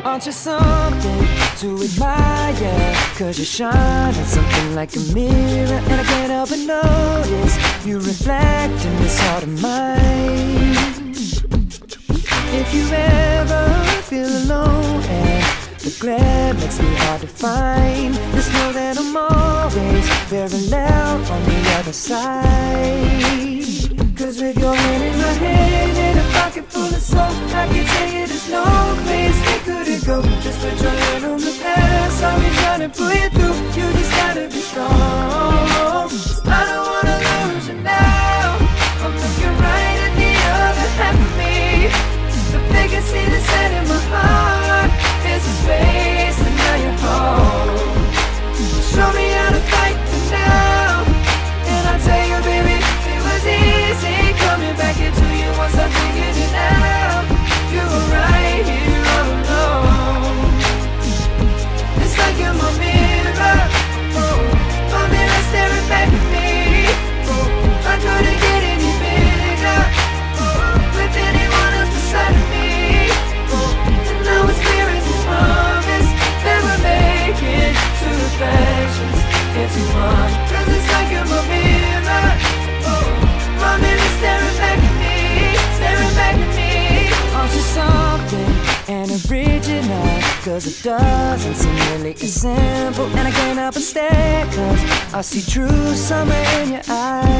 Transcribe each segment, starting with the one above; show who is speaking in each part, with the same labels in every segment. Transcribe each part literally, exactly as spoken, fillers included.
Speaker 1: Aren't you something to admire? Cause you shine on something like a mirror, and I can't help but notice you reflect in this heart of mine. If you ever feel alone and the glare makes me hard to find, just know that I'm always parallel on the other side. Cause with your hand in my hand and a pocket full of soap, I can tell you there's no place we couldn't go. Just put your hand on the past, I'll be trying to pull you through. You just gotta be strong. I don't wanna lose you now. I'm looking right at the other half of me. The biggest thing that's set in my heart is a space, and now you're home. Show me how to fight for now, and I'll tell you, baby, it was easy coming back into you once I figured it out. You were right here all alone. It's like you're my mirror, oh, my mirror staring back at me. Oh, I couldn't get any bigger, oh, with anyone else beside me. Oh, and now it's clear as this promise that we're making two reflections into one. Cause it's like you're my mirror, oh, my mirror staring back at me, staring back at me. Aren't you something and original? Cause it doesn't seem really as simple, and I can't help but stare, cause I see true summer in your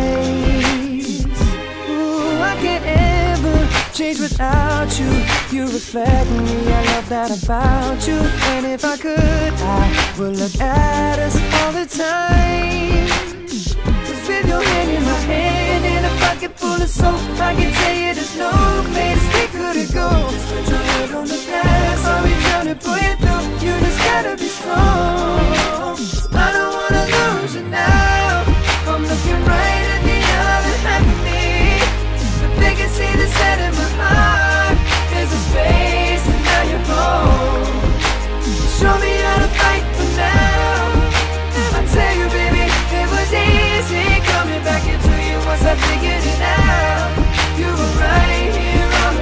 Speaker 1: eyes. Ooh, I can't ever change without you. You reflect me, I love that about you. And if I could, I would look at us all the time. Cause with your hand in my hand and a pocket full of soap, I can tell you there's no place we couldn't go. Just put your head on the past, I'll be trying to pull you through. You just gotta be strong. I don't wanna lose you now. I'm looking right at the other half of me. The biggest thing that's set in my heart is a space, and now you're home. Show me how to fight for now. I tell you, baby, it was easy coming back into you once I figured it out. You were right here all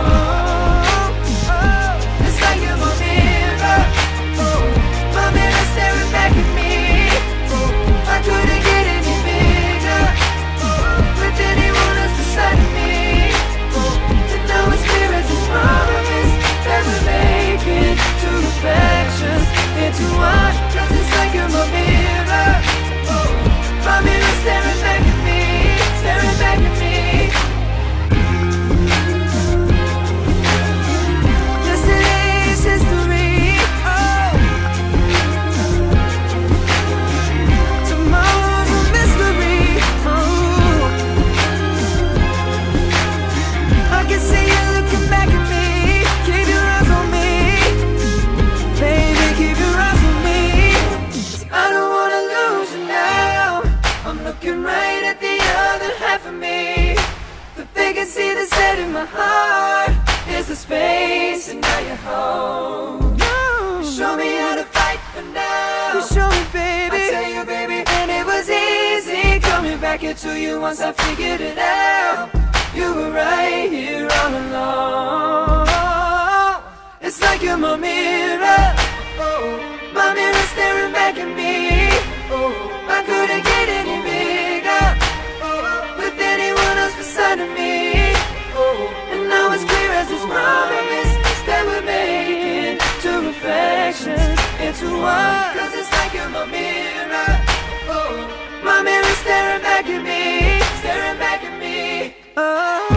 Speaker 1: along. Oh, it's like you're my mirror, oh, my mirror staring back at me. Oh, I couldn't get any bigger, oh, with anyone else beside me. Oh, and now it's clear as this promise that we're making two reflections into one. Cause it's like you're my mirror, oh, my mirror staring back at me, staring back at me. Yesterday's history, oh, tomorrow's a mystery, oh. I can see you looking back at me. Keep your eyes on me, baby, keep your eyes on me. I don't wanna lose you now. I'm looking right at the other half of me. The vacancy that's set in my heart is the space, and now you're home. No. Show me how to fight for now. You show me, baby. I tell you, baby, and it was easy coming back into you once I figured it out. You were right here all along. It's like you're my mirror, oh, my mirror staring back at me. Oh, I couldn't get any bigger, oh, with anyone else beside of me. Oh, and now it's clear as this promise that we're making two reflections into one. Cause it's like you're my mirror, oh, my mirror staring back at me, staring back at me. Oh.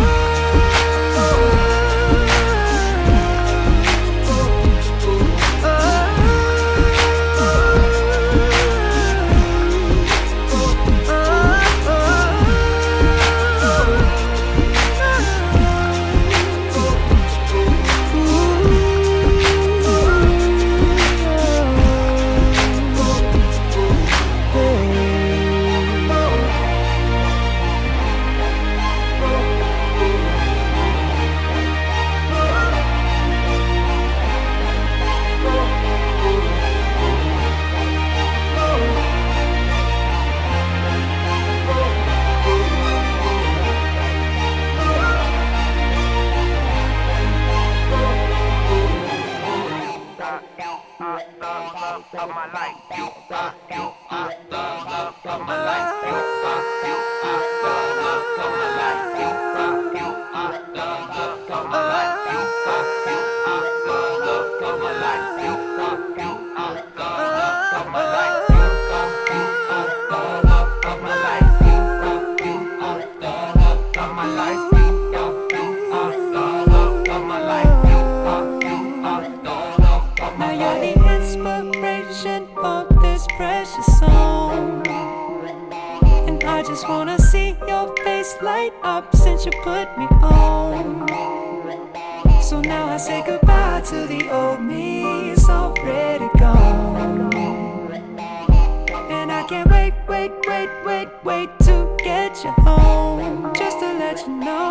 Speaker 2: are the love of my life. You are, you are the love of my life. You are, you are the love of my life. You are, you are the love of my life. You are, you are the love of my life. You are, you are the love of my life. You are, you are the love of my life. You are, you are the love of my life. You are, you are the love of my life. You are, you are the love of my life.
Speaker 1: Now you're the inspiration for this precious song, and I just wanna see your face light up since you put me on. So now I say goodbye to the old me, it's already gone. And I can't wait, wait, wait, wait, wait to get you home, just to let you know